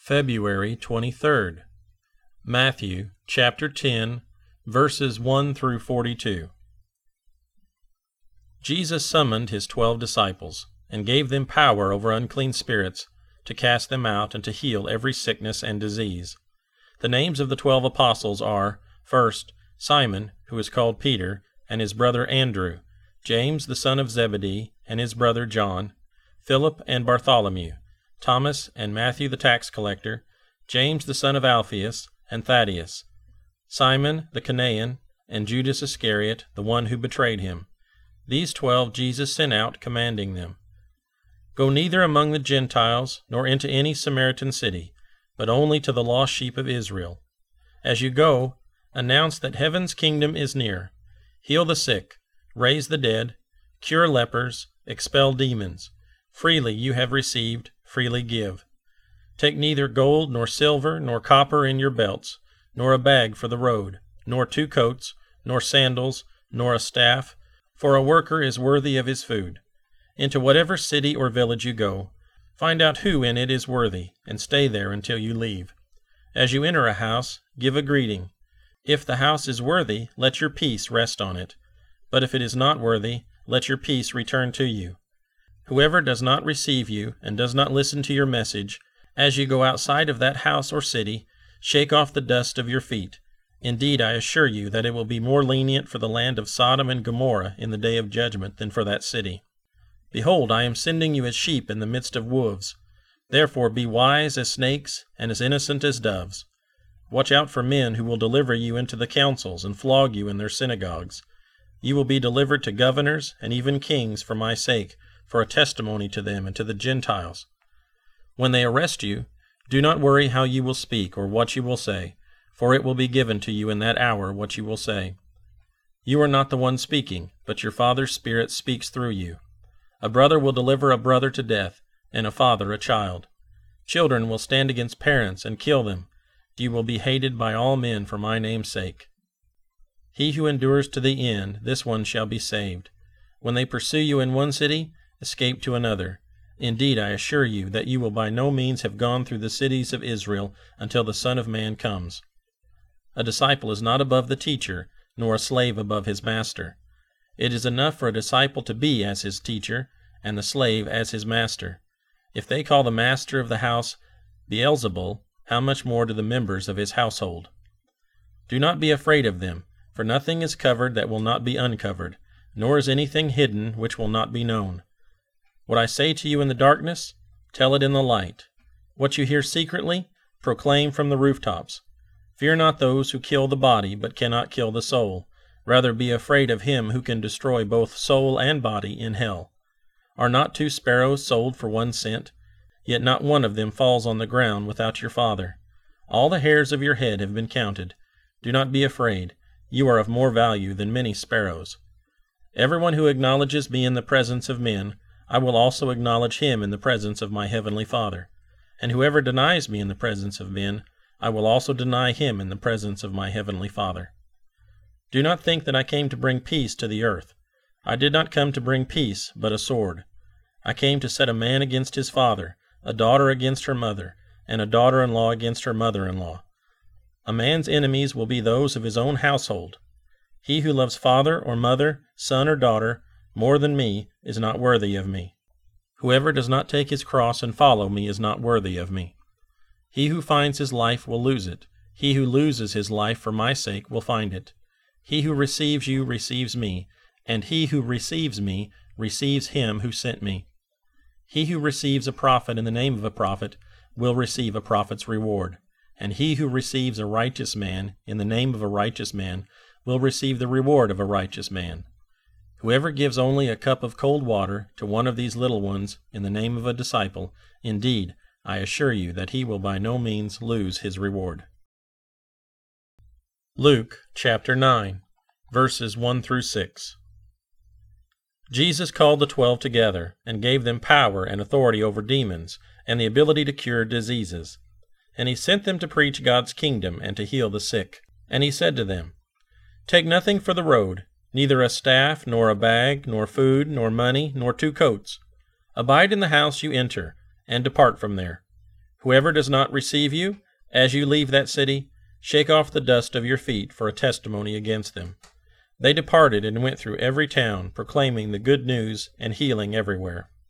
February 23rd. Matthew chapter 10, verses 1 through 42. Jesus summoned his 12 disciples, and gave them power over unclean spirits, to cast them out and to heal every sickness and disease. The names of the 12 apostles are, first, Simon, who is called Peter, and his brother Andrew, James the son of Zebedee, and his brother John, Philip and Bartholomew, Thomas and Matthew the tax collector, James the son of Alphaeus, and Thaddeus, Simon the Canaan, and Judas Iscariot, the one who betrayed him. These 12 Jesus sent out, commanding them, "Go neither among the Gentiles, nor into any Samaritan city, but only to the lost sheep of Israel. As you go, announce that heaven's kingdom is near. Heal the sick, raise the dead, cure lepers, expel demons. Freely you have received, freely give. Take neither gold, nor silver, nor copper in your belts, nor a bag for the road, nor 2 coats, nor sandals, nor a staff, for a worker is worthy of his food. Into whatever city or village you go, find out who in it is worthy, and stay there until you leave. As you enter a house, give a greeting. If the house is worthy, let your peace rest on it. But if it is not worthy, let your peace return to you. Whoever does not receive you, and does not listen to your message, as you go outside of that house or city, shake off the dust of your feet. Indeed, I assure you that it will be more lenient for the land of Sodom and Gomorrah in the day of judgment than for that city. Behold, I am sending you as sheep in the midst of wolves. Therefore be wise as snakes, and as innocent as doves. Watch out for men who will deliver you into the councils, and flog you in their synagogues. You will be delivered to governors, and even kings, for my sake, for a testimony to them and to the Gentiles. When they arrest you, do not worry how you will speak or what you will say, for it will be given to you in that hour what you will say. You are not the one speaking, but your Father's Spirit speaks through you. A brother will deliver a brother to death, and a father a child. Children will stand against parents and kill them. You will be hated by all men for my name's sake. He who endures to the end, this one shall be saved. When they pursue you in one city, escape to another. Indeed, I assure you that you will by no means have gone through the cities of Israel until the Son of Man comes. A disciple is not above the teacher, nor a slave above his master. It is enough for a disciple to be as his teacher, and the slave as his master. If they call the master of the house Beelzebul, how much more do the members of his household? Do not be afraid of them, for nothing is covered that will not be uncovered, nor is anything hidden which will not be known. What I say to you in the darkness, tell it in the light. What you hear secretly, proclaim from the rooftops. Fear not those who kill the body, but cannot kill the soul. Rather be afraid of him who can destroy both soul and body in hell. Are not 2 sparrows sold for 1 cent? Yet not one of them falls on the ground without your Father. All the hairs of your head have been counted. Do not be afraid. You are of more value than many sparrows. Everyone who acknowledges me in the presence of men, I will also acknowledge him in the presence of my heavenly Father. And whoever denies me in the presence of men, I will also deny him in the presence of my heavenly Father. Do not think that I came to bring peace to the earth. I did not come to bring peace, but a sword. I came to set a man against his father, a daughter against her mother, and a daughter-in-law against her mother-in-law. A man's enemies will be those of his own household. He who loves father or mother, son or daughter, more than me, is not worthy of me. Whoever does not take his cross and follow me is not worthy of me. He who finds his life will lose it. He who loses his life for my sake will find it. He who receives you receives me, and he who receives me receives him who sent me. He who receives a prophet in the name of a prophet will receive a prophet's reward, and he who receives a righteous man in the name of a righteous man will receive the reward of a righteous man. Whoever gives only a cup of cold water to one of these little ones in the name of a disciple, indeed, I assure you that he will by no means lose his reward. Luke chapter 9, verses 1 through 6. Jesus called the 12 together, and gave them power and authority over demons, and the ability to cure diseases. And he sent them to preach God's kingdom and to heal the sick. And he said to them, Take nothing for the road, neither a staff, nor a bag, nor food, nor money, nor 2 coats. Abide in the house you enter, and depart from there. Whoever does not receive you, as you leave that city, shake off the dust of your feet for a testimony against them." They departed and went through every town, proclaiming the good news and healing everywhere.